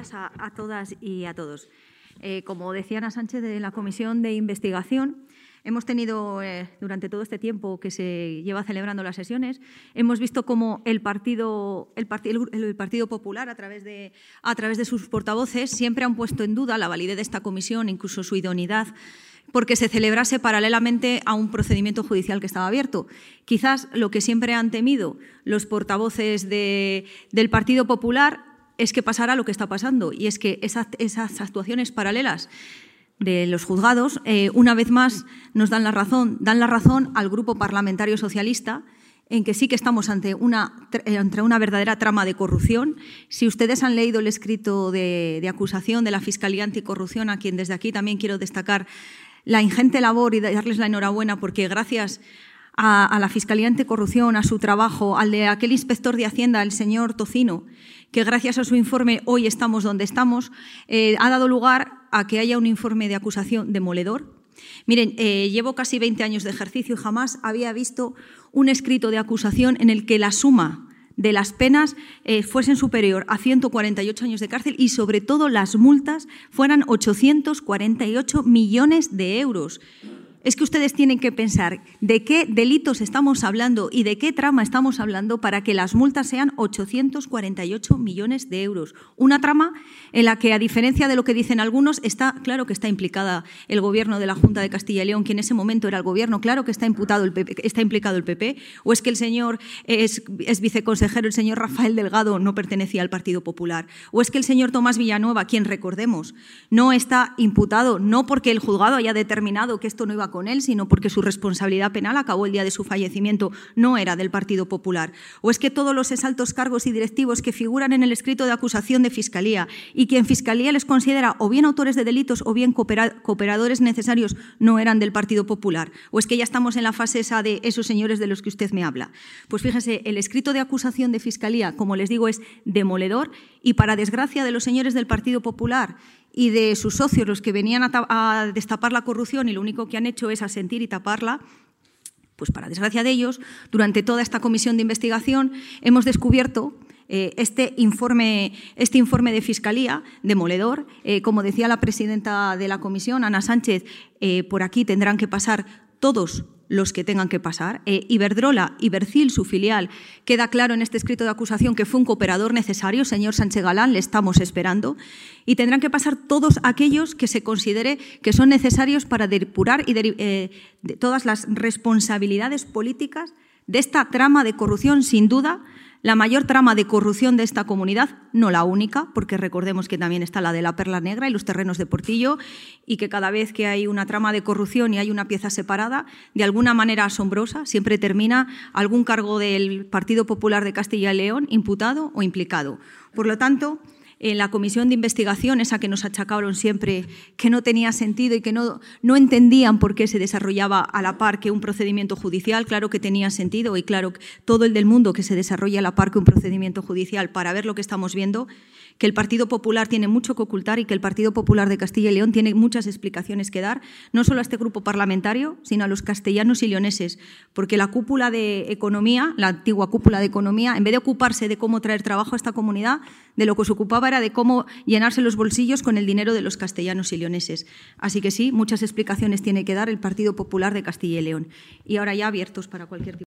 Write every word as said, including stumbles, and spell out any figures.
días a, a todas y a todos. Eh, como decía Ana Sánchez, de la Comisión de Investigación, hemos tenido, eh, durante todo este tiempo que se lleva celebrando las sesiones, hemos visto cómo el Partido, el partido, el partido Popular, a través, de, a través de sus portavoces, siempre han puesto en duda la validez de esta comisión, incluso su idoneidad, porque se celebrase paralelamente a un procedimiento judicial que estaba abierto. Quizás lo que siempre han temido los portavoces de, del Partido Popular es que pasara lo que está pasando, y es que esas, esas actuaciones paralelas de los juzgados, eh, una vez más nos dan la razón, dan la razón al Grupo Parlamentario Socialista en que sí que estamos ante una, ante una verdadera trama de corrupción. Si ustedes han leído el escrito de, de acusación de la Fiscalía Anticorrupción, a quien desde aquí también quiero destacar la ingente labor y darles la enhorabuena, porque gracias a, a la Fiscalía Anticorrupción, a su trabajo, al de aquel inspector de Hacienda, el señor Tocino, que gracias a su informe hoy estamos donde estamos, eh, ha dado lugar a que haya un informe de acusación demoledor. Miren, eh, llevo casi veinte años de ejercicio y jamás había visto un escrito de acusación en el que la suma de las penas eh, fuesen superior a ciento cuarenta y ocho años de cárcel y, sobre todo, las multas fueran ochocientos cuarenta y ocho millones de euros. Es que ustedes tienen que pensar de qué delitos estamos hablando y de qué trama estamos hablando para que las multas sean ochocientos cuarenta y ocho millones de euros. Una trama en la que, a diferencia de lo que dicen algunos, está claro que está implicada el Gobierno de la Junta de Castilla y León, que en ese momento era el Gobierno, claro que está, imputado el P P, está implicado el P P, o es que el señor es, es viceconsejero, el señor Rafael Delgado, no pertenecía al Partido Popular, o es que el señor Tomás Villanueva, quien recordemos, no está imputado, no porque el juzgado haya determinado que esto no iba a con él, sino porque su responsabilidad penal acabó el día de su fallecimiento, no era del Partido Popular. O es que todos los exaltos cargos y directivos que figuran en el escrito de acusación de Fiscalía y que en Fiscalía les considera o bien autores de delitos o bien cooperadores necesarios no eran del Partido Popular. O es que ya estamos en la fase esa de esos señores de los que usted me habla. Pues fíjese, el escrito de acusación de Fiscalía, como les digo, es demoledor y, para desgracia de los señores del Partido Popular y de sus socios, los que venían a, a destapar la corrupción y lo único que han hecho es asentir y taparla, pues para desgracia de ellos, durante toda esta comisión de investigación hemos descubierto eh, este, informe, este informe de Fiscalía demoledor. Eh, como decía la presidenta de la comisión, Ana Sánchez, eh, por aquí tendrán que pasar todos los que tengan que pasar. Eh, Iberdrola, Ibercil, su filial, queda claro en este escrito de acusación que fue un cooperador necesario. Señor Sánchez Galán, le estamos esperando. Y tendrán que pasar todos aquellos que se considere que son necesarios para depurar y de, eh, de todas las responsabilidades políticas de esta trama de corrupción, sin duda, la mayor trama de corrupción de esta comunidad, no la única, porque recordemos que también está la de la Perla Negra y los terrenos de Portillo, y que cada vez que hay una trama de corrupción y hay una pieza separada, de alguna manera asombrosa, siempre termina algún cargo del Partido Popular de Castilla y León imputado o implicado. Por lo tanto, en la comisión de investigación, esa que nos achacaron siempre que no tenía sentido y que no, no entendían por qué se desarrollaba a la par que un procedimiento judicial, claro que tenía sentido, y claro, todo el del mundo que se desarrolla a la par que un procedimiento judicial, para ver lo que estamos viendo, que el Partido Popular tiene mucho que ocultar y que el Partido Popular de Castilla y León tiene muchas explicaciones que dar, no solo a este grupo parlamentario, sino a los castellanos y leoneses, porque la cúpula de Economía, la antigua cúpula de Economía, en vez de ocuparse de cómo traer trabajo a esta comunidad, de lo que se ocupaba era de cómo llenarse los bolsillos con el dinero de los castellanos y leoneses. Así que sí, muchas explicaciones tiene que dar el Partido Popular de Castilla y León. Y ahora ya abiertos para cualquier tipo.